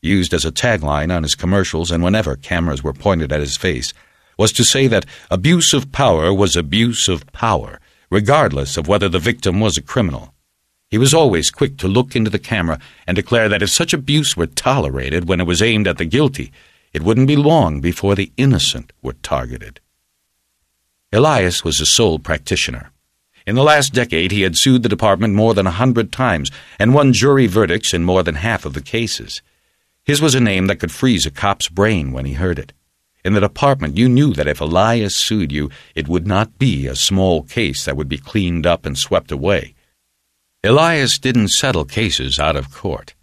used as a tagline on his commercials and whenever cameras were pointed at his face, was to say that abuse of power was abuse of power, regardless of whether the victim was a criminal. He was always quick to look into the camera and declare that if such abuse were tolerated when it was aimed at the guilty, it wouldn't be long before the innocent were targeted. Elias was a sole practitioner. In the last decade, he had sued the department more than 100 times and won jury verdicts in more than half of the cases. His was a name that could freeze a cop's brain when he heard it. In the department, you knew that if Elias sued you, it would not be a small case that would be cleaned up and swept away. Elias didn't settle cases out of court.